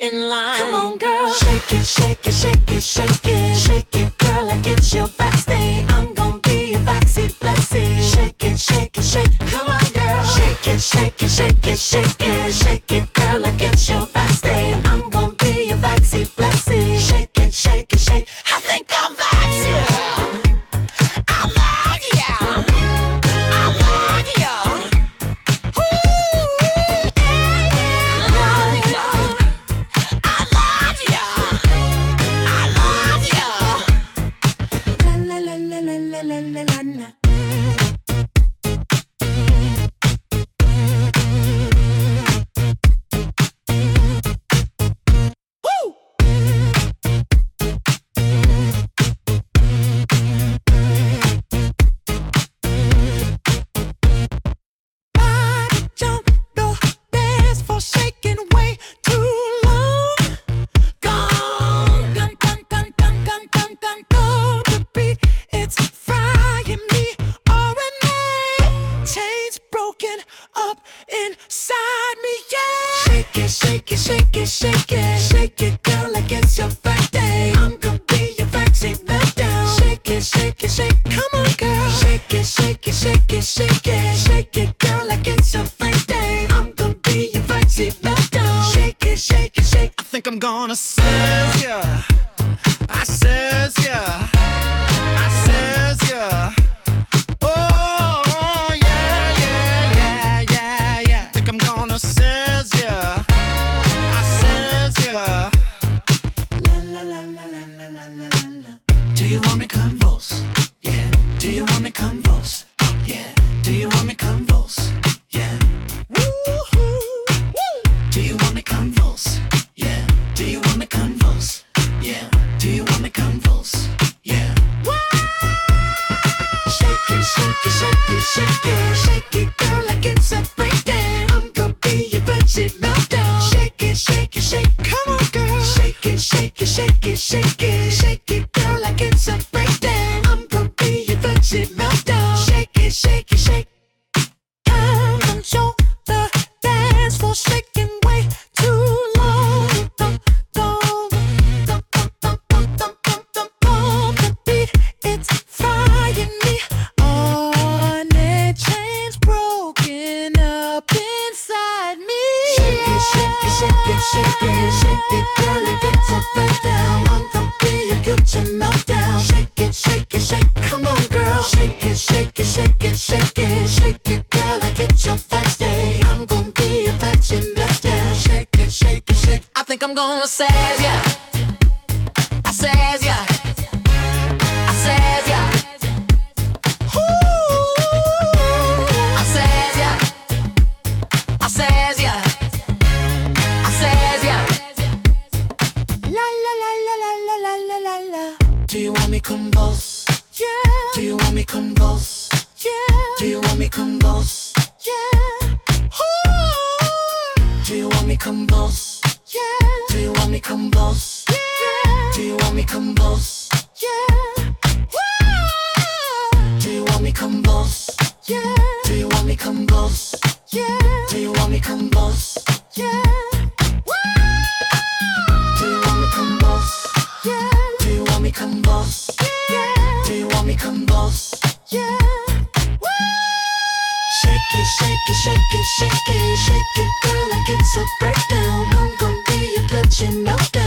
in line. Come on, girl. Shake it, shake it, shake it, shake it. Shake it, girl, like it's your birthday. I'm gonna be your backseat blessing. Shake it, shake it, shake it. Come on, girl. Shake it, shake it, shake it, shake it. Shake it, girl, like it's your birthday. I'm gonna be your backseat blessing. Shake it, shake it, shake it. I think I'm back, yeah. I like ya. I like ya. Inside me, yeah. Shake it, shake it, shake it, shake it. Shake it, girl, like it's your birthday. I'm gonna be your backseat meltdown. Shake it, shake it, shake it. Come on, girl. Shake it, shake it, shake it, shake it. Shake it, girl, like it's your birthday. I'm gonna be your backseat meltdown. Shake it, shake it, shake it. I think I'm gonna says yeah. I says yeah. I says yeah. Do you want me convulse? Yeah. Do you want me convulse? Yeah. Do you want me convulse? Yeah. Woo-hoo. Do you want me convulse? Yeah. Do you want me convulse? Yeah. Do you want me convulse? Yeah. Shake it, shake it, shake it, shake it. Shake it, girl, like it's a breakdown. I'm gonna be your backseat meltdown. Shake it, shake it, shake it. Come on, girl. Shake it, shake it, shake it, shake it. Shake it, girl, like it's a breakdown. I'm gonna be your backseat meltdown. Shake it, shake it, shake it. Come control the dance floor, shaking way too long. The beat, it's frying me on it. Chains broken up inside me. Shake it, shake it, shake it, shake it. Shake it, girl, like it's a breakdown. I'm gonna be your Gucci meltdown. Shake it, shake it, shake it. Come on, girl. Shake it, shake it, shake it, shake it. Shake it, girl, like it's your birthday. I'm gonna be your backseat meltdown. Shake it, shake it, shake it. I think I'm gonna say yeah. I says yeah. I says yeah. I says yeah. I says yeah. I says yeah. La la la la la la la la la la. Do you want me convulse? Yeah. Do you want me convulse? Yeah. Do you want me convulse? Yeah. Do you want me convulse? Yeah. Do you want me convulse? Yeah. Do you want me convulse? Yeah. Do you want me convulse? Yeah. Do you want me convulse? Yeah. Do you want me convulse? Yeah. Do you want me convulse? Yeah. Do you want me convulse? Yeah. Do you want me convulse? Yeah. Shake it, shake it, shake it, shake it, shake it, girl, like it's a breakdown. I'm gonna be your Gucci meltdown.